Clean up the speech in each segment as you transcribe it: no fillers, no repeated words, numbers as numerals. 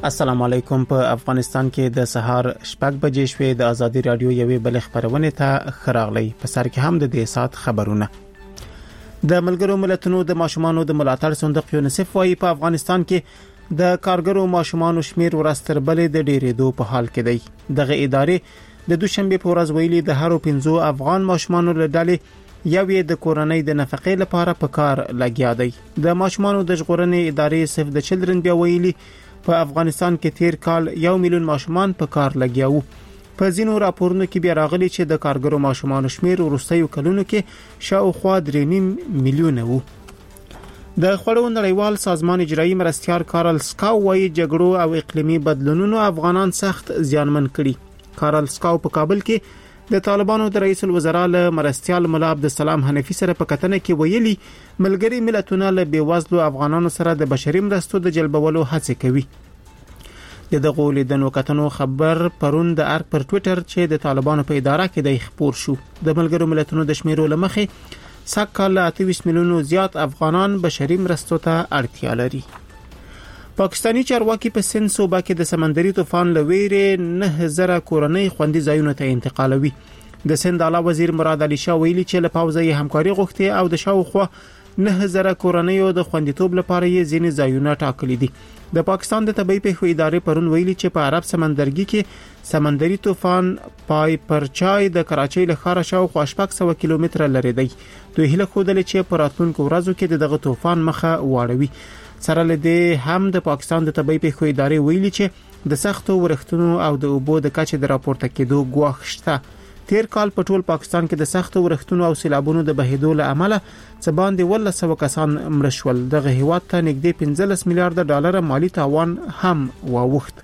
السلام علیکم. په افغانستان کې د سهار 6 بجې شوې. د ازادي رادیو یوې بل خبرونه ته خراغلی. په سر کې هم د دې سات خبرونه. د ملګرو ملتونو د ماشومانو د ملاتړ صندوق یونیسف وايي په افغانستان کې د کارګرو ماشومانو شمیر ورستر بلې د ډېرېدو په حال کې دی. دغه ادارې د دوشنبه په ورځ ویلي د هرو 15 افغان ماشومانو له ډلې یوې د کورنۍ د نفقې لپاره په کار لګیا دی. د ماشومانو د ژغورنې ادارې سیف د چلډرن بیا ویلي په افغانستان کې تیر کال 1 میلیون ماشومان په کار لګیا وو. په ځینو راپورونو کې بیا راغلي چې د کارګرو ماشومان شمیر وروستیو کلونو کې شاوخوا 3.5 میلیون وو. د خوړو نړیوال سازمان اجرایی مرستیال کارل سکاو وايي جګړو او اقلیمي بدلونونو افغانان سخت زیانمن کړي. کارل سکاو په کابل کې د طالبانو د رئیس الوزرا له مرستیال مولا عبدالسلام حنفي سره په کتنه کې ویلي ملګری ملتونه له بیوزلو افغانانو سره د بشري مرستو د جلبولو هڅه کوي. د دغه لیدنو کتنو خبر پرون د ارګ پر ټوئیټر چې د طالبانو په اداره کې د خبر شو. د ملګرو ملتونو د شمیرو لمخې سکهال 28 میلیونو زیات افغانان بشري مرستو ته اړتیا لري. پاکستانی چارواکي په سند صوبه کې د سمندري طوفان لویره 9000 کورنۍ خوندي ځایونو ته انتقالوي. د سند اعلی وزیر مراد علي شاه ویلي چې له پاوزې همکاري غوښتي او د شاوخوا 9000 کورنۍ د خوندیتوب لپاره یې ځینې ځایونه ټاکلي دي. د پاکستان د طبي پیښو ادارې پرون ویلي چې په عرب سمندرګي کې سمندري طوفان پای پر چای د کراچۍ له ښار شاوخوا 600 کیلومتره لري دی. دوی هله خودل چې په راتلونکو ورځو کې دغه طوفان مخه واړوي. سره لدې هم د پاکستان د طبي پیښو ادارې ویلي چې د سختو ورښتونو او د اوبو د کچې د راپورته کېدو ګواښ شته. تیر کال په ټول پاکستان کې د سختو ورښتونو او سیلابونو د بهیدو له امله څه باندې 100 کسان مړه شول. دغه هیواد ته نږدې 15 میلیارډ ډالر مالی تاوان هم واوښت.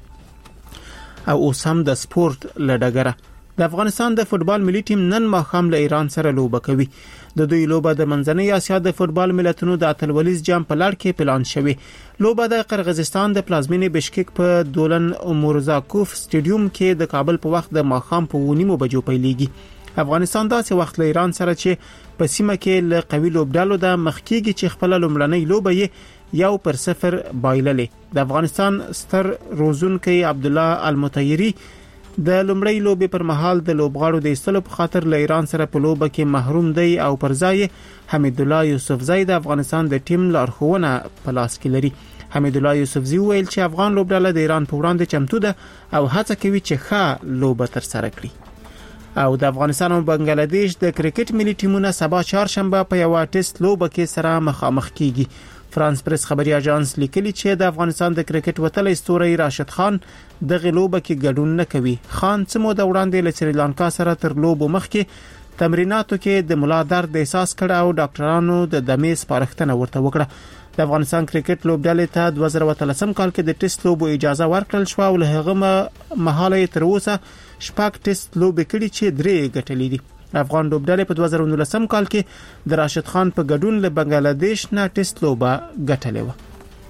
او اوس هم د سپورت لډګره د افغانستان د فوتبال ملي ټیم نن ماښام له ایران سره لوبه کوي. د دوی لوبه د منځنۍ اسیا د فوتبال ملتونو د اتلولیز جام په لړ کې پلان شوی. لوبه د قرغیزستان د پلازمینې بشکک په دولن مورزاکوف سټیډیوم کې د کابل په وخت د ماښام په 9 بجو پیلېږي. افغانستان داسې وخت له ایران سره چې په سیمه کې له قوي لوبډالو د مخکېږي چې خپل لومړنۍ لوبه یې 1-0 بایللې. د افغانستان ستر روزونکي عبد الله المطیری د لومړی لوبې پر مهال د لوبغاړو د ایستلو په خاطر له ایران سره په لوبه کې محروم دی او پر ځای حمید الله یوسفزئی د افغانستان د ټیم لارښوونه په لاس کې لري. حمید الله یوسفزئی ویل چې افغان لوبډله د ایران په وړاندې چمتو ده او هڅه کوي چې ښه لوبه تر سره کړي. او د افغانستان او بنگلاديش د کرکټ ملي ټیمونه سبا چهارشنبه په یو ټیسټ لوبه کې سره مخامخ کیږي. فرانس پریس خبري اژانس لیکلي چې د افغانستان د کرکټ وتلی ستوري راشد خان د غلوبه کې ګډون نه کوي. خان څه موده وړاندې له سریلانکا سره تر لوبو مخکې تمریناتو کې د ملا درد احساس کړ او ډاکټرانو د دمې سپارښتنه ورته وکړه. د افغانستان کرکټ لوبډلې ته 2013 کال کې د ټیسټ لوبو اجازه ورکړل شو او له هغه مهاله تر اوسه 6 ټیسټ لوبې کړي چې 3 ګټلې دي. افغان لوبډلې په 2019 کال کې د راشد خان په ګډون له بنگلاديش نه ټیسټ لوبه ګټلې و.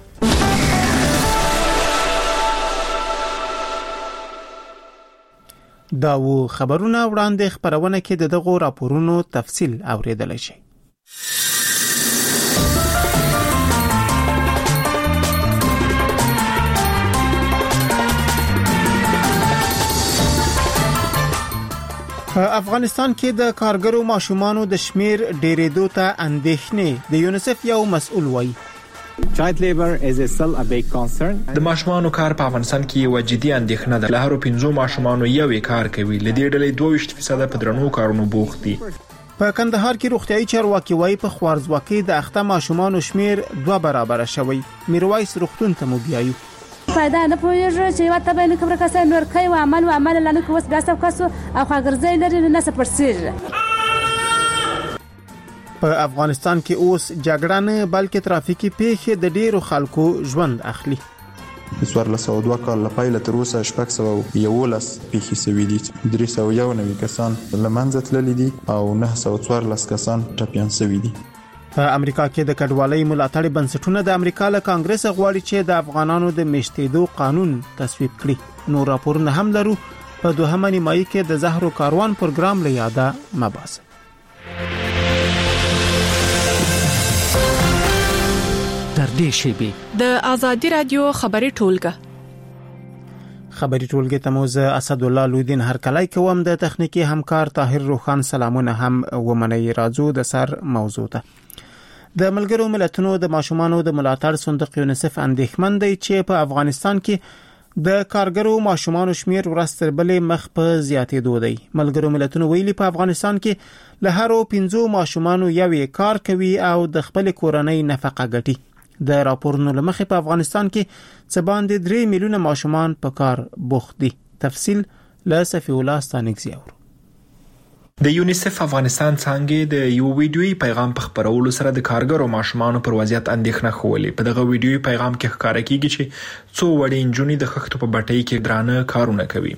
دا و خبرونه وړاندې خبرونه کې دغه راپورونو تفصیل اوریدل شي. په افغانستان کې د کارګرو ماشومانو د شمیر ډېرېدو ته اندېښنې د یونیسف یو مسؤل وایي. Child labor is still a big concern. د ماشومانو کار په افغانستان کې یو جدي اندېښنه ده. له هرو 15 ماشومانو یو کار کوي. له دې ډلې 22% په درنو کارونو بوخت دي. په کندهار کې روغتيایي چارواکي وایي په خوارزواکۍ د اخته ماشومانو شمیر 2 برابر شوی. میرویس روغتون ته مو بیایو. فایده نه پوهیږي چې وته به نه کوم کسان نور کوي او عمل لنه کوس باسو کاسو او خاګرځي لري نه سپرسیږي. په افغانستان کې اوس جګړه نه بلکې ترافیکي پیښې د ډیرو خلکو ژوند اخلي. 2002 کال لپاره تر اوسه 611 پیښې سوي دي. 391 کسان لمنځه تللي دي او 914 کسان ټپيان سوي دي. په امریکا کې د کډوالۍ ملاتړ بنسټونه د امریکا له کانګرس غواړي چې د افغانانو د میشتېدو قانون تصویب کړي. نو راپورونه هم لرو. په دوهمه نیمایي کې د زهرو کاروان پروګرام له یاده مباسه. در دې شیبې د ازادي رادیو خبري ټولګه خبري ټولګي ته مو زه اسد الله لودین هرکلی کوم. د تخنیکی همکار طاهر روخان سلامونه هم ومني. راځو د سر موضوع ته. د ملګرو ملتونو د ماشومانو د ملاتړ صندوق یونیسف اندېښمن دی چې په افغانستان کې د کارګرو ماشومانو شمیر ورځ تر بلې مخ په زیاتېدو دی. ملګرو ملتونو ویلي په افغانستان کې له هرو 5 ماشومانو یو کار کوي او د خپل کورنۍ نفقه ګټي. د راپورونو لمخې په افغانستان کې څه باندې 3 میلیونه ماشومان په کار بوخت دي. تفصیل له صفی الله ستانکزی اورو. د یونیسف افغانستان څنګه د یو ویډیوي پیغام په خبرولو سره د کارګرو ماشومانو پر وضعیت اندېښنه خولې. په دغه ویډیوي پیغام کې ښکاره کیږي چې څو وړې نجونې د خښتو په بټۍ کې درانه کارونه کوي.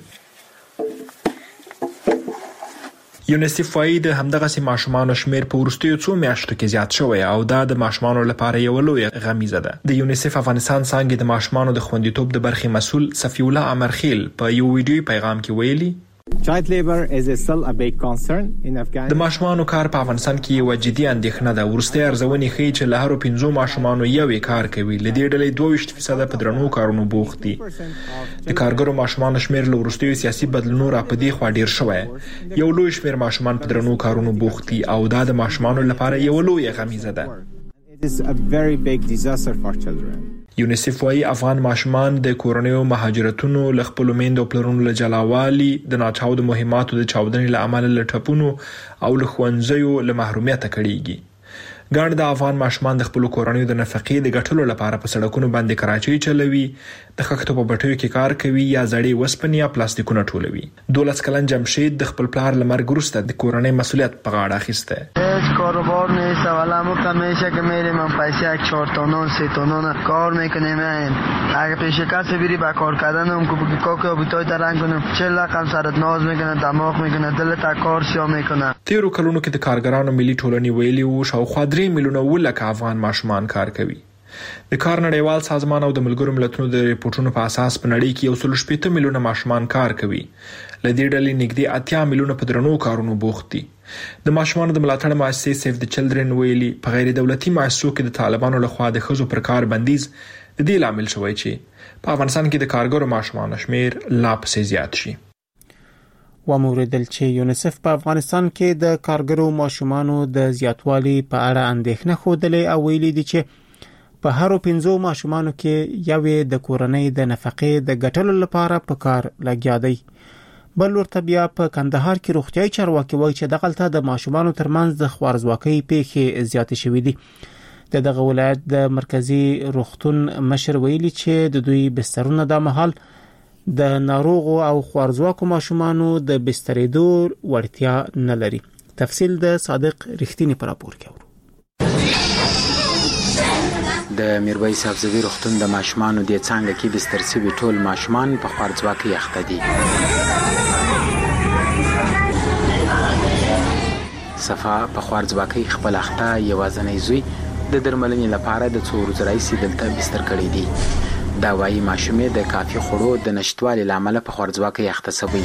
یونیسف وايي د همدغه سي ماشومانو شمیر په ورستیو 2 میاشتو کې زیات شوی او دا د ماشومانو لپاره یو لوی غمیزه ده. د یونیسف افغانستان څنګه د ماشومانو د خوندیتوب د برخې مسول صفی الله امرخیل په یو ویډیوي پیغام کې ویلي Child labor is still a big concern in Afghanistan. د ماشومانو کار په افغانستان کې یو جدي اندېښنه ده. ورستي ارزونې ښیي چې له هرو 5 ماشومانو یو کار کوي. لدې ډلې 22% په درنو کارونو بوخت دي. د کارګرو ماشومانو شمیر له ورستي سیاسي بدلونونو را پدې خوا ډیر شوی. یو لوی شمیر ماشومان په درنو کارونو بوخت دي او دا د ماشومانو لپاره یو لوی غمیزه ده. It is a very big disaster for children. یونیسف وايي افغان ماشومان د کورنیو مهاجرتونو له خپل میندو پلرونو له جلاوالي د ناچاو د مهماتو د چاودنې له امله له ټپونو او له ښوونځیو له محرومیت کړيږي. ګڼ د افغان ماشومان د خپل کورنیو د نفقې د ګټلو لپاره په سړکونو باندې کراچۍ چلوي، د خښتو په بټیو کې کار کوي یا زړې وسپنې یا پلاستیکونه ټولوي. 12 کلن جمشید د خپل پلار له مرګ وروسته د کورنۍ مسؤلیت په غاړه اخیسته. هیچ کاروبار نیست و علامو همیشه که میریم من پیسه 1 4 تونون 3 تونون کار میکنیم. اگه پیش کسی بری با کار کردن اون کوکو اوبیتای ترنگ کنیم 40 رقم سرت ناز میکنه، دماغ میکنه، دلت کار سیا میکنه. تیرو کلونو کې د کارګرانو ملي ټولنې ویلي وو شاوخوا 3 میلیونه ولکه افغان ماشومان کار کوي. د کار نړیوال سازمان او د ملګرو ملتونو د ریپورتونو په اساس په نړۍ کې 1.8 میلیونه ماشومان کار کوي. لدې ډلې نږدې 8 میلیونه په درنو کارونو بوخت دي. د ماشومانو د ملاتړ مؤسسې سیف د چلډرن ویلي په غیر دولتي مؤسسو کې د طالبانو لخوا د ښځو پر کار بندیز د دې لامل شوی چې په افغانستان کې د کارګرو ماشومانو شمیر لا پسې زیات شي. وموردل چې یونیسف په افغانستان کې د کارګرو ماشومانو د زیاتوالي په اړه اندېښنه خوده او ویلي دي چې په هرو 5 ماشومانو کې یو د کورنۍ د نفقې د ګټلو لپاره په کار لګیا دی. بل ورته بیا په کندهار کې روغتیايي چارواکي وایي چې دغلته د ماشومانو ترمنځ د خوارزواکۍ پیښې زیاتې شوې دي. دغه ولایت د مرکزی روغتون مشر ویلي چې د دوی بسترونه د مهال د ناروغو او خوارزواکو ماشومانو د بسترېدو وړتیا نه لري. تفصیل د صادق رښتینی پر راپور کې. د میرویس حفظوي روغتون د ماشومانو د څنګه کې بستر شوي ټول ماشومان په خوارزواکۍ اخته دي. صفا په خوارزواکۍ خپل اخته یوازنی زوی د درملنې لپاره د 2 ورځې راهیسې دلته بستر کړی دی. دا وايي ماشومې د کافي خوړو د نشټوالي لامل په خوارزواکۍ اخته شوی.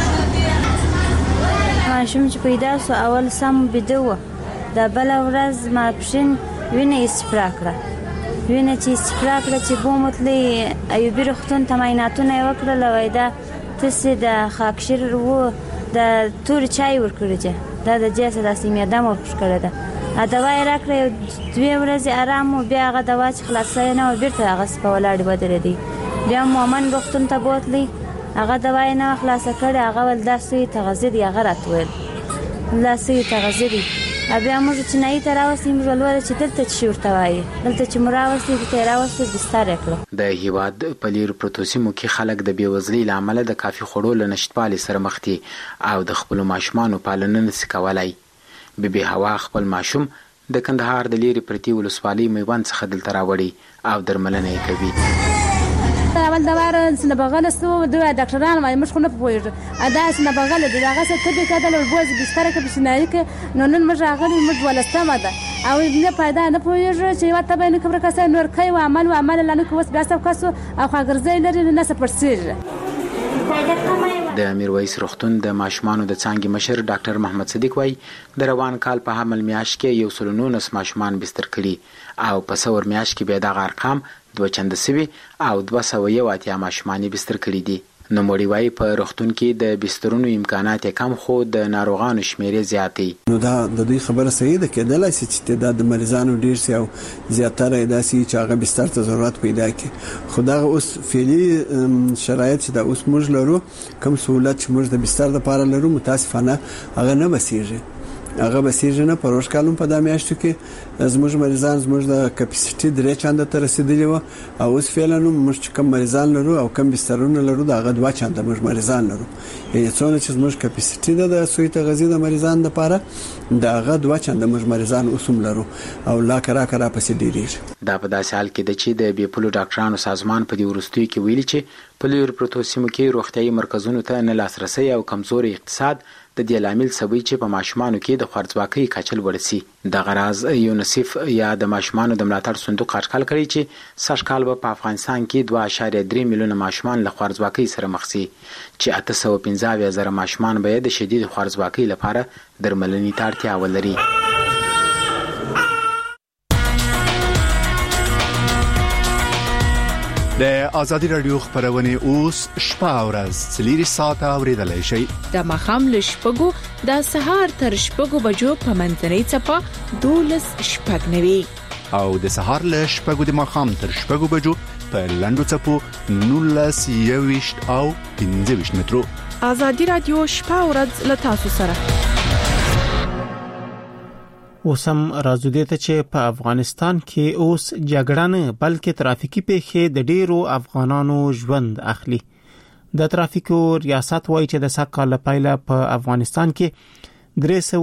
ماشوم چې پیدا سو اول سم بده و د بل ورځ ماپښین وینه استفرا کړه. وینه چې استفرا کړه چې بومتلې ایوبي روغتون ته معایناتونه وکړل وای دا تاسو د خاکشیر وو د تور چای ورکړی دا د جسد د سیمه دمو ورکړه ده. ا دوا یې راکړه 2 ورځې آرام او بیا هغه دوا چې خلاصای نه او بیرته هغه په ولاړ بدل دی. بیا مومن روغتون ته بوتلی هغه دوا یې نه خلاص کړه هغه ول داسې تغذیه دی هغه راتول لاسې تغذیه دی. بیا موږ چې نه یې تراوسیم ولور چې دلته شي ورته وایي دلته چې مراوسي د تراوسي بستر کړو. د هیواد په لیر پروتوسیمو کې خلک د بیوزلۍ لامل د کافي خوړو له نشټوالي سره مخ دي او د خپل ماشومانو پالنه نشي کولای. بیبي هوا خپل ماشوم د کندهار د لیر پرتی ولسوالۍ میوند څخه دلته راوړي او درملنه یې کوي. اول دوار سن بغل سو دوه ډاکټران ما مش خو نه پوهیږي ادا سن بغل د هغه څه ته کېدل او بوز بستر کې بشنای کې نو نن مجه غلي مج ولستمه ده او نه پیدا نه پوهیږي چې وته بین کبر کسه نور کوي او عمل لنه کوس باسو کسو او خاګرځي لري نه سپرسیږي. د میرویس روغتون د ماشومانو د څانګې مشر ډاکټر محمد صدیق وای د روان کال په حمل میاشت کې 119 ماشومان بستر کړي او په څور میاشت کې به د ارقام 2 چنده سوي او 201 ماشومان بستر کړي دي. نو مړی وای په روغتون کې د بسترونو امکانات کم خو د ناروغانو شمیرې زیاتې. نو دا د دوی خبره صحیح ده، کېدلای شي چې تعداد د مریضانو ډیر شي او زیاتره داسي چې هغه بستر ته ضرورت پیدا کړي. خو دا اوس فعلی شرایط چې دا اوس موږ لرو، کوم سہولت چې موږ د بستر لپاره لرو، متاسفانه هغه نه بسیږي. هغه بسیږي نه. په روش کالم په دامیاشتو کې زموږ مریضان زموږ د کپاسټي 3 چنده ته رسیدلی و، او اوس فعلا موږ کوم مریضان لرو او کوم بسترونه لرو دا هغه 2 چنده موږ مریضان لرو. یعنی څونه چې زموږ کپاسټي د سوی تغذیه د مریضان لپاره دا هغه 2 چنده موږ مریضان اوسم لرو او لا کرا پسې ډیریږي. دا په داسې حال کې د چې د بیپلو ډاکټرانو سازمان په دې ورستیو کې ویلي چې په لوی پروتو سیمو کې روغتيایي مرکزونو ته نه لاسرسي او کمزوري اقتصاد د دې لامل سبب چې په ماشومانو کې د خوارځواکۍ کچل ورسي. د غراز یونیسف یا د ماشومانو د ملاتړ صندوق اټکل کړی چې سږکال په افغانستان کې 2.3 میلیونه ماشومان له خوارځواکۍ سره مخ شي، چې 815,000 ماشومان به د شدید خوارځواکۍ لپاره درملنې ته اړتیا ولري. د آزادی رادیو خبرونه اوس شپه او ورځ 4 ساعته اوریدلای شئ. د مخام له شپږو د سهار تر شپږو بجو په منځنۍ چپه 12:09 او د سهار له شپږو د مخام تر شپږو بجو په لندو چپو 19:20 او 15 مترو. آزادی رادیو شپه او ورځ له تاسو سره. اوسم راځو دې ته چې په افغانستان کې اوس جګړه نه بلکې ترافیکي پیښې د ډیرو افغانانو ژوند اخلي. د ترافیکو ریاست وایي چې د سقال لپاره په افغانستان کې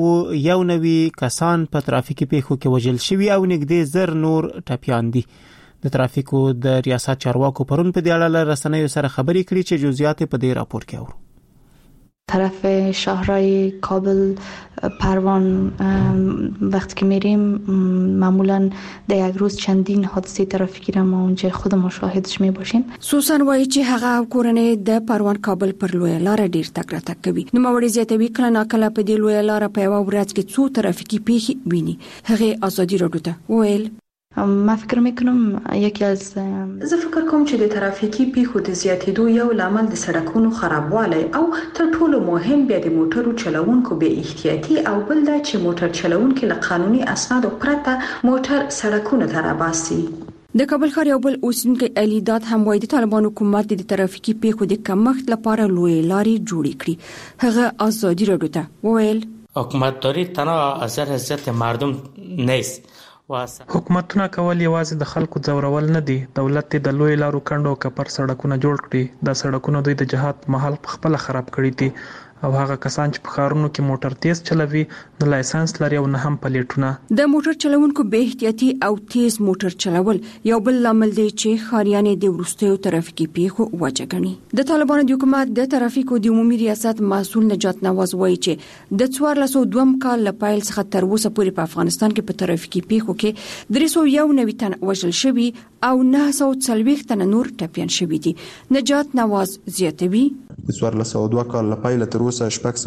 391 کسان په ترافیکي پیښو کې وژل شوي او نږدې 1000 نور ټپيان دي. د ترافیکو د ریاست چارواکو پرون په دې اړه رسنیو سره خبرې کړې چې جزئیات په دې راپور کې اورو. طرف شهرهای کابل پروان وقتی که میریم معمولا در یک روز چندین حادثه ترافیکی را ما اونجا خود مشاهدش میباشیم. سوسن وایي چې هغه کورنۍ د پروان کابل پر لوی لار ډیر تګ راتګ کوي. نو موري زیاتوي کله ناکله په دې لوی لار په یو ورځ کې څو ترافیکي پیښې ویني. هغه آزادی رادیو ته ویل ما فکر میکنم یکی از زه فکر کوم چې د ترافیکي پیښو د زیاتېدو یو لامل د سړکونو خرابوالی او تر ټولو مهم بیا د موټرو چلوونکو بې احتیاطي او بل دا چې موټر چلوونکي له قانوني اسنادو پرته موټر سړکونو ته راباسي. د کابل ښار یو بل اوسیدونکی علي داد هم وایي د طالبان حکومت د ترافیکي پیښو د کمښت لپاره لوی لارې جوړې کړې. هغه آزادی رادیو ته ویل حکومتداری تنها اثر حضرت مردم نیست. حکومتونه کول یوازې د خلکو ځورول نه دي. دولت د لوی لارو کندو کپر سړکونه جوړ کړي. دا سړکونه دوی د جهاد محل په خپل خراب کړي دي او هغه کسان چې په ښارونو کې موټر تیز چلوي نه لایسنس لري او نه هم پلیټونه. د موټر چلوونکو به احتیاطي او تیز موټر چلول یو بل لامل دی چې ښاریانې د وروستیو ترافیکي پیښو وجه ګڼي. د طالبانو د حکومت د ترافیکو د عمومي ریاست مسؤل نجات نواز وایي چې د 1402 کال له پیل څخه تر اوسه پورې په افغانستان کې په ترافیکي پیښو کې 391 تن وژل شوي او 940 تن نور ټپيان شوي دي. نجات نواز زیاتوي د 1402 کال له پیل تر اوسه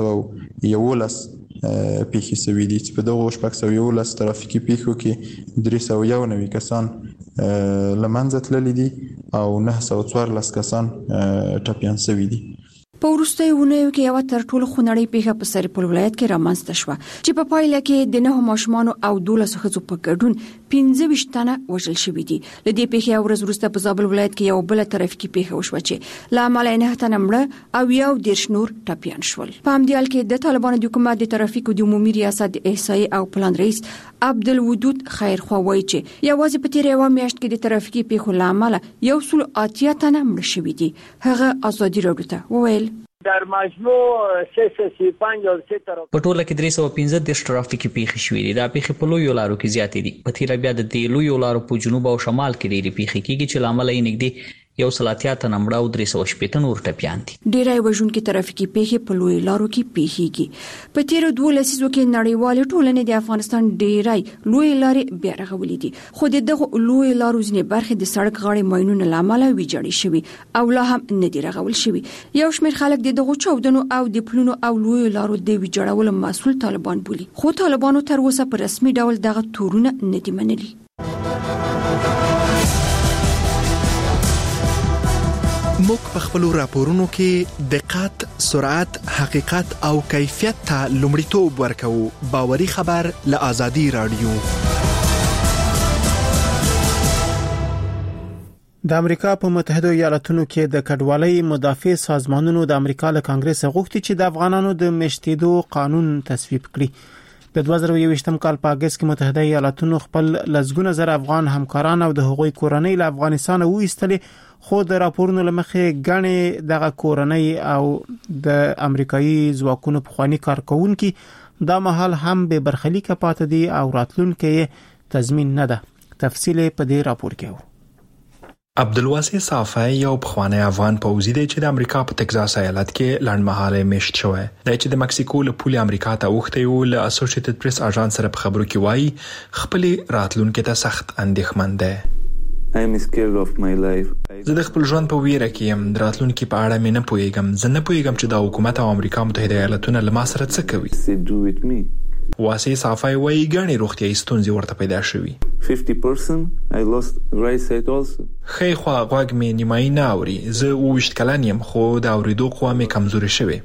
611 پیښې شوي دي چې په دغه 611 ترافیکي پیښو کې 391 کسان لمنځه تللي دي او 914 کسان ټپيان شوي دي. په وروستیو ونیو کې یو تر ټولو خونړۍ پیښه په سرپل ولایت کې رامنځته شوه چې په پایله کې د 9 ماشومان او 12 ښځو په ګډون 15 تنه وژل شوي دي. له دې پیښې ورځ وروسته په زابل ولایت کې یو بل ترافیکي پیښه وشوه چې له امله 9 تنه مړه او یو 10 نور ټپيان شول. په همدې حال کې د طالبانو د حکومت د ترافیکو د عمومي ریاست د احصایې او پلان رئیس عبدالودود خیرخوا وایي چې یوازې په تیر یو میاشت کې د ترافیکي پیښو له امله 180 تنه مړه شوي دي. هغه آزادی رادیو ته وویل در مجموع 335 په ټوله کې 315 ترافیکي پیښې شوې دي. دا پیښې په لویو لارو کې زیاتې دي. په تیر بیا د دې لویو لارو په جنوب او شمال کې ډېرې پیښې کېږي چې لامل یې نږدې 130 تن مړه او 360 نور ټپيان دي. ډېرای وژونکي ترافیکي پیښې په لوی لارو کې پیښیږي. په تیر 2 لسیزو کې نړیوال ټولنې د افغانستان ډېرای لوی لارې بیا رغولې دي. خو دغه لوی لارو ځینې برخې د سړک غاړې ماینونو لامل ویجاړې شوي او لا هم نه دي رغول شوي. یو شمېر خلک دغه چاودنو او د پلونو او لوی لارو د ویجاړولو مسؤل طالبان بولي. خو طالبانو تر اوسه په رسمي ډول دغه تورونه نه دي منلي. موږ په خپل راپورونو کې دقت، سرعت، حقیقت او کیفیت ته لومړیتوب ورکوو. باوري خبر له آزادي رادیو. د امریکا په متحده ایالاتونو کې د کډوالۍ مدافع سازمانونو د امریکا له کانګرس غوښتي چې د افغانانو د میشتېدو قانون تصویب کړي. د 2021م کال په اگست کې متحده ایالاتونو خپل لزګونه زر افغان همکاران او د هغوی کورنۍ له افغانستان وایستلې، خو د راپورونو لمخې غنې دغه کورنۍ او د امریکایي ځواکونو پخوانی کارکونکو دا مهال هم به برخلیک پاتې دي او راتلونکي تضمین نه ده. تفصیل په دې راپور کې و. عبدالواسع صافی یو پخوانی افغان پوځي دی چې د امریکا په تگزاس ایالت کې لنډمهاله میشت شوی دی، چې د مکسیکو له پولې امریکا ته وخته یو له اسوسییټډ پریس اژانس سره په خبرو کې وایي خپل راتلونکي ته سخت اندېښمن دی. زه د خپل ژوند په ویره کې یم، د راتلونکي په اړه مې نه پوهیږم. زه نه پوهیږم چې د حکومت او امریکا متحده ایالاتونه له ما سره څه کوي. واسع صافی وایي ګڼې روغتیايي ستونزې ورته پیدا شوي. 50% خی خوا غوږ مې نیمایي نه اوري. زه 28 کلن یم، خو د اورېدو قوه مې کمزورې شوې.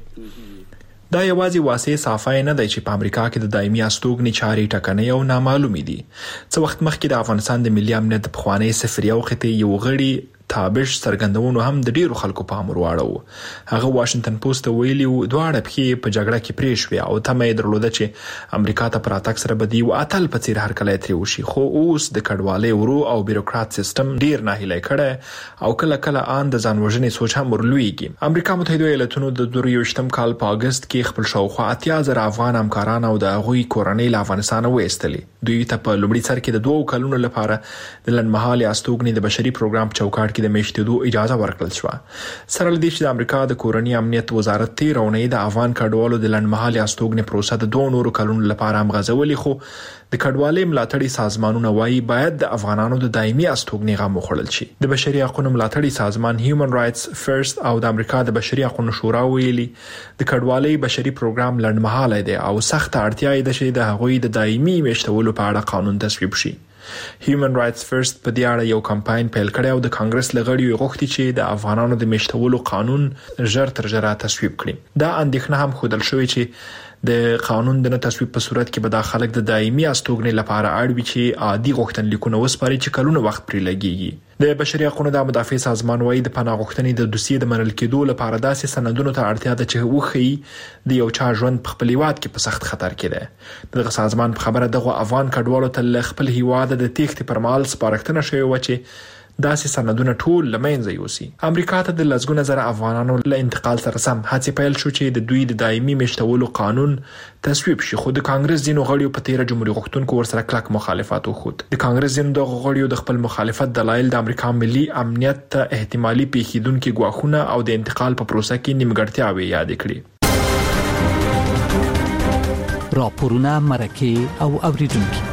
دا یوازې واسع صافی نه دی چې په امریکا کې د دایمي استوګنې چارې ټکنۍ او نامعلومې دي. څه وخت مخکې د افغانستان د ملي امنیت د پخوانی سفیر او قطعي یو غړي تابش څرګندونو هم د ډیرو خلکو په امر واړو. هغه واشنگټن پوسټ ته ویلي دواړه پکې په جګړه کې پرې شوې او تمه یې درلوده چې امریکا ته پر اتاک سره بدی او اتل په څیر هرکلی ترې وشي، خو اوس د کډوالۍ ورو او بیروکرات سیستم ډیر ناهیلی کړی او کله کله ان د ځان وژنې سوچ هم ورلويږي. امریکا متحده ایالاتونو د 2023م کال په اگست کې خپل شاوخوا 80,000 افغان همکاران او د هغوی کورنۍ له افغانستان وایستلې. دوی ته په لومړي سر کې د 2 کلونو لپاره د لنډمهاله استوګنې د بشري پروګرام چوکاټ کې د میشتېدو اجازه ورکړل شو. سره لدی چې د امریکا د کورنۍ امنیت وزارت تیر اونۍ د افغان کډوالو د لنډمهاله استوګنې پروسه د 2 نورو کلونو لپاره هم غځولې، خو د کډوالۍ ملاتړي سازمانونه وایي باید د افغانانو د دایمي استوګنې غم وخوړل شي. د بشري حقوقو ملاتړي سازمان هیومن رائټس فرست او د امریکا د بشري حقوقو شورا ویلي د کډوالۍ بشري پروګرام لنډمهاله دی او سخت اړتیا یې ده چې د هغوی د دایمي میشتولو په اړه قانون تصویب شي. هیومن رائټس فرست په دې اړه یو کمپاین پیل کړی او د کانګرس لغړیو غوښتي چې د افغانانو د میشتولو قانون ژر تر ژره تصویب کړي. دا اندېښنه هم ښودل شوې چې د قانون د نه تصویب په صورت کې به دا خلک د دایمي استوګنې لپاره اړ وي چې عادي غوښتنلیکونه وسپاري چې کلونه وخت پرې لګیږي. د بشري حقوقو د مدافع سازمان وایي د پناه غوښتنې د دوسیې د منل کېدو لپاره داسې سندونو ته اړتیا ده چې وښيي د یو چا ژوند په خپل هیواد کې په سخت خطر کې ده. دغه سازمان په خبره دغه افغان کډوالو ته له خپل هیواد د تېښتې پر مهال سپارښتنه شوې و چې داسې سندونه ټول لمنځه یوسي. امریکا ته د لزګونه زره افغانانو له انتقال سره سم هڅې پیل شو چې د دوی د دایمي میشتولو قانون تصویب شي، خو د کانګرس ځینو غړیو په تیره جمهوریت غوښتونکو ورسره کلک مخالفت وکړ. د کانګرس ځینو دغه غړیو د خپل مخالفت دلایل د امریکا ملي امنیت ته احتمالي پیښیدونکو ګواښونه او د انتقال په پروسه کې نیمګړتیاوې یاد کړې. راپورونه مرکه او اوریدونکو.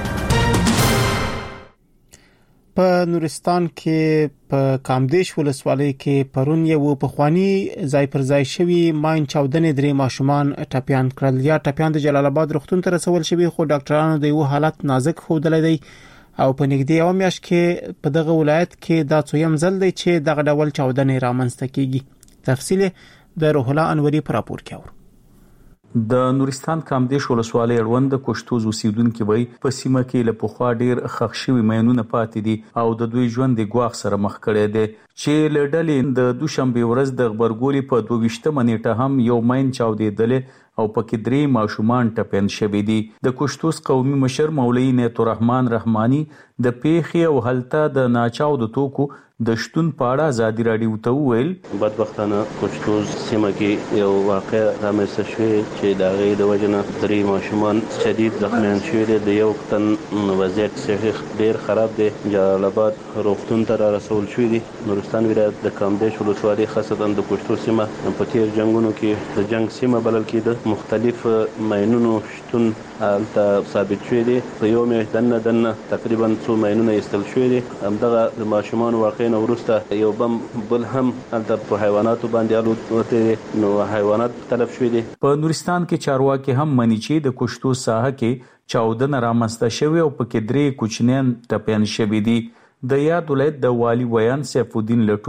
په نورستان کې په کامدیش ولسوالۍ کې پرون یو پخوانی ځای پر ځای شوی ماین چاودنې 3 ماشومان ټپيان کړل. یا ټپيان د جلال آباد روغتون ته رسول شوی، خو ډاکټرانو د یو حالت نازک ښودل دي او په نږدې یو میاشت کې په دغه ولایت کې دا څویم ځل دی چې دغه ډول چاودنې رامنځته کیږي. تفصیل د روح الله انوري پر راپور کې اور. د نورستان کامدیش ولسوالۍ اړوند د کوشتوز اوسیدونکو وای په سیمه کې له پخوا ډیر خښ شوی مینونه پاتې دي او د دوی ژوند د ګواښ سره مخ کړي دي چې لړډلې د دوشنبه ورځ د خبرګولې په 22 منېټه هم یو ماین چاودېدل او پکې 3 ماشومان ټپيان شوي دي. د کوشتوز قومي مشر مولوی نیت الرحمن رحماني د پیښې او هلته د ناچاودو توکو د شتون پاړه ازادي رادیو ته ویل بدبختانه کوشتوز سیمه کې یو واقع رامنځته شوی چې د هغې د وجه نه 3 ماشومان شدید زخمیان شوي دي. د یو تن وضعیت صحي ډېر خراب دی، جلال آباد روغتون ته را رسول شوي دي. نورستان ولایت د کامدیش ولسوالۍ خاصتا د کوشتوز سیمه په تیر جنګونو کې د جنګ سیمه بلل کېده. مختلف ماینونو شتون هلته ثابت شوی دی. په یو میاشت دننه تقریبا 2 ماینونه ایستل شوي دي. همدغه د ماشومانو واقع نه وروسته یو بم بل هم هلته په حیواناتو باندې الوت نو حیوانات تلف شوي دي. په نورستان کې چارواکي هم مني چې د کوشتوز ساحه کې چاودنه رامنځته شوې او پکې 3 کوچنیان ټپيان شوي دي. د یاد ولایت د والی ویان سیف الدین لټون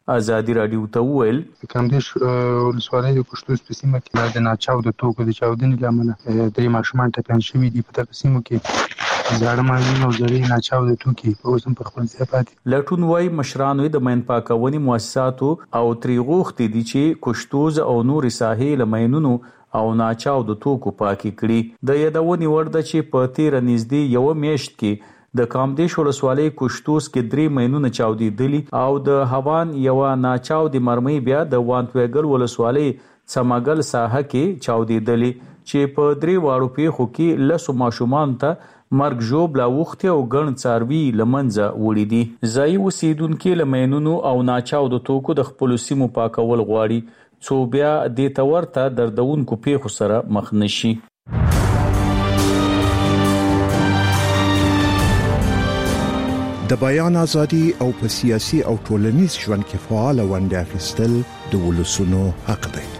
ازادي رادیو ته وویل کامدیش ولسوالۍ د کوشتوز په سیمه کې د ناچاو د توکو د چاودنې لامل درې ماشومان ټپیان شوي دي. په دغه سیمو کې زاړه ماشین او زړې ناچاو د توکي اوس هم په خپل ځای پاتې. لټون وايي مشرانو د مین پاکونې مؤسساتو او تریغوختي دي چې کوشتوز او نور ساحې لمینونو او ناچاو د توکو پاکي کړي. د یادونې وړ ده چې په تیر نږدې یو میاشت کې د کامدیش ولسوالۍ کوشتوز کې 3 مینونه چاودېدلي او د هوان یو ناچاو د مرمۍ بیا د وانتوګل ولسوالۍ سماګل ساحه کې چاودېدلي چې په 3 واړو پیښو کې لسو ماشومان ته مرګ ژوبله وختي او ګڼ څاروي لمنځه وړي دي. ځایي اوسیدونکي له مینونو او ناچاو د توکو د خپلو سیمو پاکول غواړي څو بیا دې ته ورته دردونکو پیښو سره مخ نشي. د بیان ازادي او په سیاسي او ټولنیز ژوند کې فعال ونډه اخیستل د ولسونو حق دی.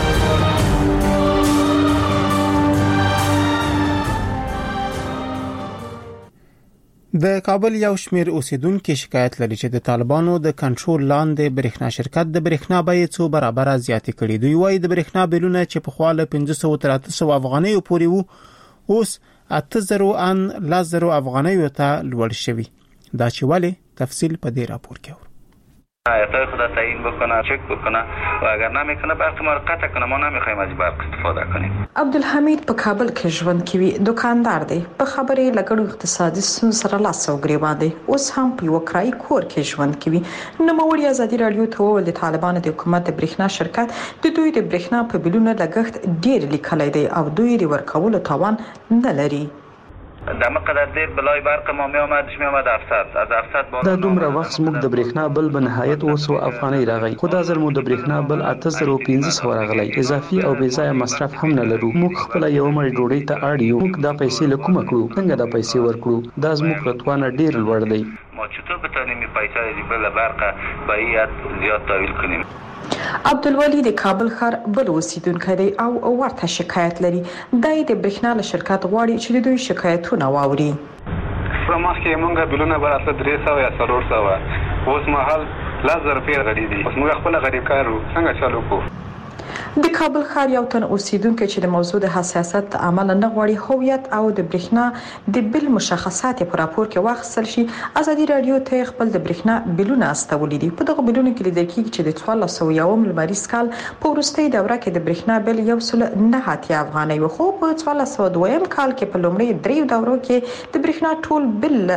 د کابل یو شمیر اوسیدونکو شکایت لري چې د طالبانو د کنټرول لاندې برېښنا شرکت د برېښنا بیې څو برابر زیاتې کړې. دوی وايي د برېښنا بیلونه چې په خواله 500 تر 800 افغانۍ پورې وو اوس 8000 ان 1000 افغانۍ ته لوړ شوی. دا چې ولی تفصیل په دې راپور کې آیتا خدا تعیین بکنه چک بکنه و اگر نمیکنه برق ما قطع کنه ما نمیخوایم از برق استفاده کنیم. عبدالحمید په کابل کې ژوند کوي، دکاندار دی. په خبرې لګړو اقتصادي ستونزو سره لاس او ګریوان دی. اوس هم په یو کرایي کور کې ژوند کوي. نوموړي ازادي رادیو ته وویل د طالبانو د حکومت د برېښنا شرکت د دوی د برېښنا په بیلونو لګښت ډیر لیکلی دی او دوی د ورکولو توان نه لري. دا مقدار دیر بلای برق ما می آمد 700 از 700 بالا. دا دومره وخت موږ د برېښنا بل به نهایت 200 افغانۍ راغی. خو دا ځل مو د برېښنا بل 8500 راغلی. اضافي او بې ځایه مصرف هم نه لرو. موږ خپل یو مړ ډوډۍ ته اړ یو. موږ دا پیسې له کومه کړو؟ څنګه دا پیسې ورکړو؟ دا زموږ رتوانه ډیر لوړ دی. ما چطور بتونیم پیسې بل برق به زیات تحویل کنیم؟ عبدالولی د کابل ښار بل اوسیدونکی دی او ورته شکایت لري. دای د برېښنا له شرکت غواړي چې د دوی شکایتونه واوري. په مخکې مونږه بلونه براتله 300 یا 400 اوس مهال 1000 روپۍ غړي دي. اوس موږ خپل غریب کارو څنګه چالو کوو؟ د کابل ښار یو تن اوسیدونکو چې د موضوع د حساسیت عمل نه غواړي هویت او د برېښنا د بل مشخصات په راپور کې واخیستل شي. ازادي رادیو ته خپل د برېښنا بلونه استولې دي. په دغه بلونو کې لیدل کېږي چې د 1401 لمریز کال په وروستۍ دوره کې د برېښنا بل 109 افغانۍ و، خو په 1402 کال کې په لومړۍ دریو دورو کې د برېښنا ټول بل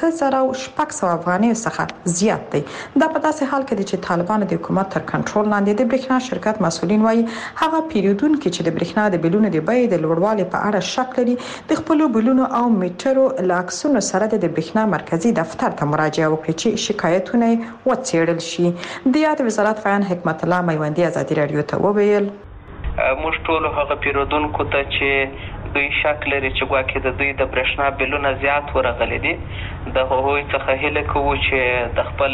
8600 افغانۍ څخه زیات دی. دا په داسې حال کې چې طالبانو د حکومت تر کنټرول لاندې د برېښنا شرکت مسؤلین وايي هغه پیریودونکو چې د برېښنا د بیلونو د بیې د لوړوالي په اړه شک لري د خپل بیلونو او میټرو لاکسونو سره د برېښنا مرکزی دفتر ته مراجعه وکړي چې شکایتونه وڅېړل شي. د یاد وزارت بیان حکمت الله میوندی ازادي رادیو ته وویل موږ ټول هغه پیریودونکو ته چې دوی شک لري چې ګواکې د دوی د برېښنا بیلونه زیات ورغلي دي د هغوی څخه هیله کوو چې د خپل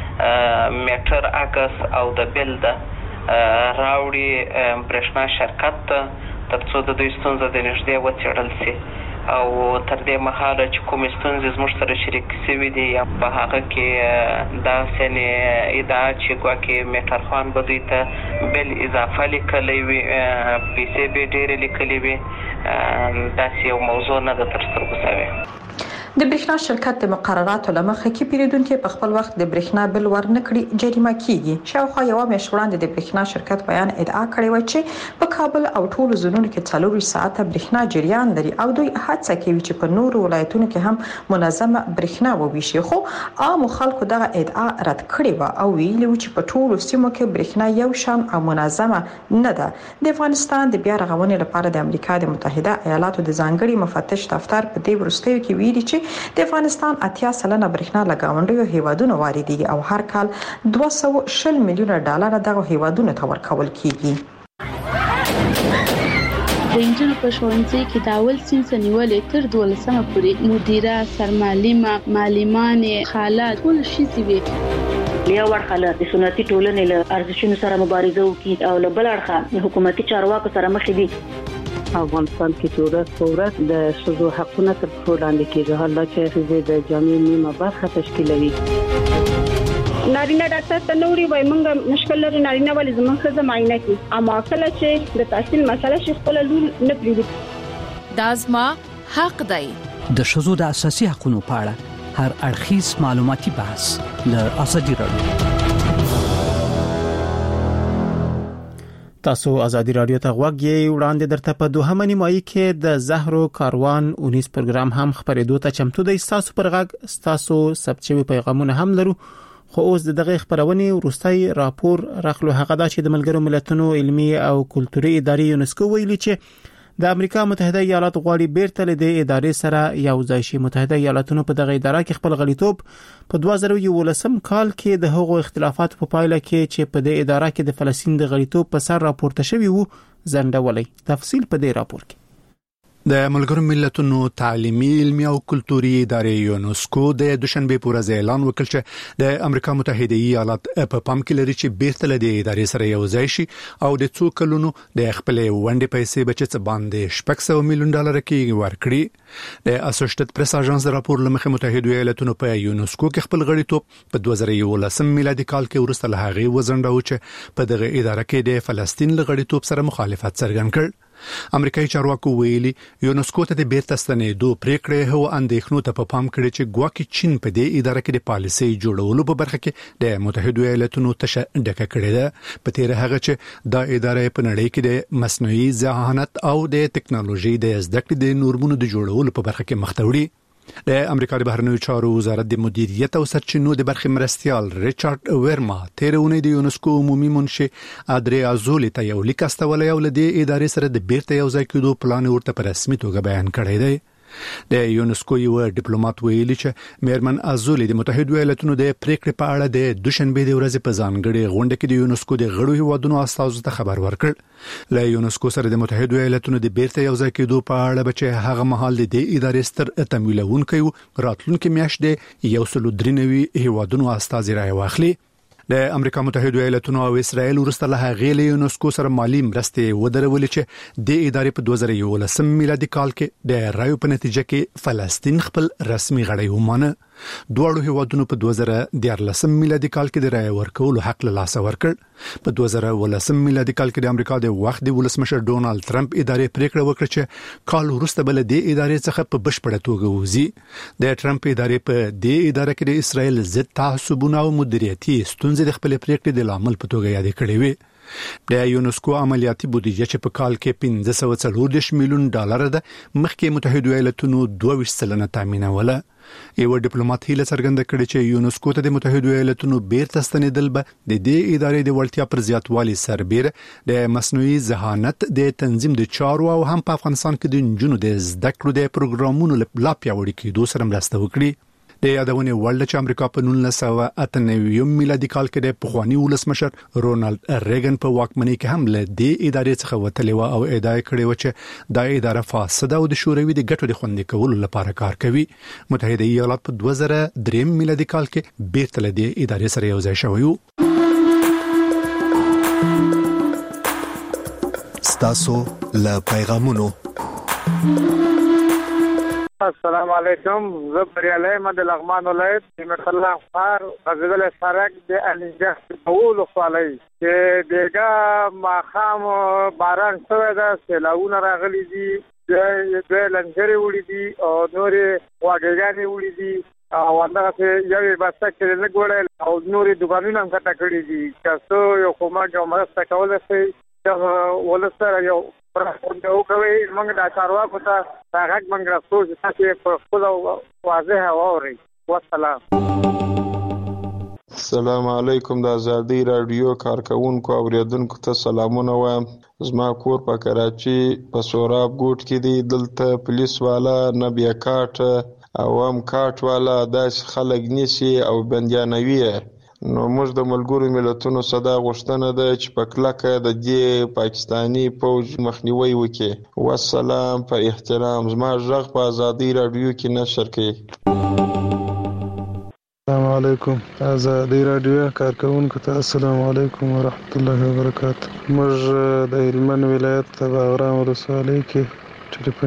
میټر عکس او د بیل د راوړي برېښنا شرکت ته ترڅو د دوی ستونزه د نږدې وڅېړل شي او تر دې مهاله چې کومې ستونزې زموږ سره شریک شوي دي یا په هغه کې داسې ادعا چې ګواکې میټر خوان به دوی ته بل اضافه لیکلی وي پیسې به ډېرې لیکلي وي داسې یو موضوع نه ده تر سترګو شوې. د برېښنا شرکت د مقرراتو له مخې کې پیریدونکو په خپل وخت د برېښنا بل ورنکړي جریمه کیږي. شاوخوا یو میاشت وړاندې د برېښنا شرکت بیان ادعا کړې و چې په کابل او ټولو زونونو کې 4 ساعته برېښنا جریان لري او دوی هڅه کوي چې په نورو ولایتونو کې هم منظمه برېښنا وویشي. خو عام خلکو دغه ادعا رد کړې و او ویلي و چې په ټولو سیمو کې برېښنا یو شان او منظمه نه ده. د افغانستان د بیا رغونې لپاره د امریکا د متحده ایالاتو د ځانګړي مفتش دفتر په دې وروستیو کې ویلي چې د افغانستان 80% برېښنا له ګاونډیو هیوادونو واردېږي او هر کال 220 میلیونه ډالر دغه هیوادونو ته ورکول کیږي. د انجنونو په ښوونځي کې د اول صنف نیولې تر 12مه پورې مدیره، سرمعلمه، معلمانې، خاله ټول شي وي. یو ورخه د سنتي ټولنې له ارزښتونو سره مبارزه وکړي او له بل اړخه حکومتي چارواکو سره مخ دي. افغانستان کې چې ورځ په ورځ د ښځو حقونه تر پښو لاندې کېږي، حالا چې ښځې د جامعې نیمه برخه تشکیلوي. نارینه ډاکټر ته نوري وای مونږ مشکل لري نارینه ولې زموږ ښځه معاینه کوي اما کله چې د تحصیل مسله شي خپل لور نه پریږدي دا زما حق دی. د ښځو د اساسي حقوقو په اړه هر اړخیز معلوماتي بحث له ازادي راډیو. تاسو ازادي رادیو ته غوږ یې وړاندې درته په دوهمه نیمایي کې د زهرو کاروان 19 پروګرام هم خبرېدو ته چمتو دی. تاسو پر غږ تاسو ثبت پیغامونه هم لرو خو اوس دغه خبرونه ورستای راپور راخلو هغه دا چې د ملګرو ملتونو علمي او کلتوري ادارې یونسکو ویلي چې د امریکا متحده ایالات غواړي بیرته له دې ادارې سره یو ځای شي. متحده ایالاتونو په دغه اداره کې خپل غړیتوب په 2011 کال کې د هغو اختلافات په پایله کې چې په دې اداره کې د فلسطین د غړیتوب په سر راپورته شوی وو ځنډولې. تفصیل په دې راپور کې. د ملګرو ملتونو تعلیمي علمي او کلتوري ادارې یونسکو د دوشنبه په ورځ اعلان وکړ چې د امریکا متحده ایالات په پام کې لري چې بیرته له دې ادارې سره یو ځای شي او د څو کلونو د خپل ونډې پیسې بچت باندې $600 میلیون کې ورکړي. د اسوسییټډ پریس اژانس راپور لمخې متحده ایالاتونو په یونسکو کې خپل غړیتوب په 2011 میلادي کال کې ورسته له هغه وزنډاو چې په دغه اداره کې د فلسطین غړیتوب سره مخالفت څرګند کړ. امریکایي چارواکو ویلي یونسکو ته د بیرته ستنېدو پریکړې هو اندېښنو ته په پام کړي چې ګواکې چین په دې اداره کې د پالیسي جوړولو په برخه کې د متحده ایالاتونو تشه ډکه کړې ده. په تیر هغه چې د ادارې په نړۍ کې د مصنوعي ذهانت او د ټکنالوژي د زده کړې د نورمونو د جوړولو په برخه کې مخ ته وړي. د امریکا د بهرنیو چارو وزارت د مدیریت او سرچینو د برخې مرستيال ریچارډ ورما تیرونه د یونسکو عمومي منشي ادري ازولي ته یو لیک استولې او له دې ادارې سره د بیرته یو ځای کېدو پلان ورته په رسمي توګه بیان کړی دی. د یونسکو یو ډیپلوماټ ویلي چې میرمن ازولي د متحده ایالاتونو د پریکړې په اړه د دوشنبه د ورځې په ځانګړي غونډه کې د یونسکو د غړو هیوادونو استازو ته خبر ورکړ. له یونسکو سره د متحده ایالاتونو د بیرته یو ځای کېدو په اړه چې هغه مهال د ادارې ستر تمویلونکو راتلونکي میاشت د 193 هیوادونو استازي راي واخلي. د امریکا متحده ایالاتونو او اسرائیل ورسته له هغې له یونسکو سره مالی مرستې ودرولې چې د ادارې په 2011 میلادي کال کې د رایو په نتیجه کې فلسطین خپل رسمي غړی ومانه. دوه هیوادونو په 2014 میلادي کال کې د رای ورکولو حق له لاسه ورکړ. په 2019 میلادي کال کې د امریکا د وخت د ولسمشر ډونالد ټرمپ ادارې پریکړه وکړه چې کال وروسته بل د ادارې څخه په بشپړه توګه وځي. د ټرمپ ادارې په دې اداره کې د اسرائیل ضد تعصبونه او مدیریتي ستونزې د خپل پریکړې د لامل په توګه یاد کړې وي. د یونسکو عملیاتي بودیجه چې په کال کې $540 میلیون ده مخکې متحده ایالاتونو 22% تامینوله. یو ډیپلوماټ هیله څرګنده کړې چې یونسکو ته د متحده ایالاتونو بیرته ستنېدل به د دې ادارې د وړتیا پر زیاتوالي سربېره د مصنوعي ذهانت د تنظیم د چارو او هم په افغانستان کې د نجونو د زده کړو د پروګرامونو لا پیاوړي کېدو سره مرسته وکړي. د یادونې وړ چې امریکا په 1998 میلادي کال کې د پخوانی ولسمشر رونالد ریګن په واکمنۍ کې هم له دې ادارې څخه وتلی و او ادعا کړې و چې دا اداره فاسده او د شوروي د ګټو د خوندي کولو لپاره کار کوي. متحده ایالات په 2003 میلادي کال کې بیرته له دې ادارې سره یو ځای شوی و. ستاسو له پیغامونو. السلام علیکم. زه بریالی احمد لغمان ولایت نعمت الله خار غزل سرک د الینجه کول خپلای چې دغه ماخام باران شوی دا سیلاونه راغلي دي د لنجري وړي دي او نورې واګېګانې وړي دي او اندغه یوې بسته کې نه ګوړل او نورې دکانونه هم کټه کړي دي چې یو کومه مرسته کولای شي چې ولسره یو پرځو کوي موږ د چارواکو ته هغه موږ راځو چې په خپل واضح اوري. والسلام. السلام علیکم. د ازادي رادیو کارکونکو اوریدونکو ته سلامونه وایم. زما کور په کراچي په سوراب ګوټ کې دی. دلته پولیس والا نه بیا کاټ عوام کاټ والا داس خلک نیسي او بندیانوي. نو موږ د ملګرو ملتونو صدا غوښتنه ده چې په کلکه د دې پاکستانی فوج مخنیوي وکړي. والسلام. په احترام زما غږ په ازادي رادیو کې نشر کړي. السلام علیکم. ازادي رادیو کارکونکو ته السلام علیکم ورحمت الله وبرکاته. موږ د هلمند ولایت د باغرام ولسوالۍ کې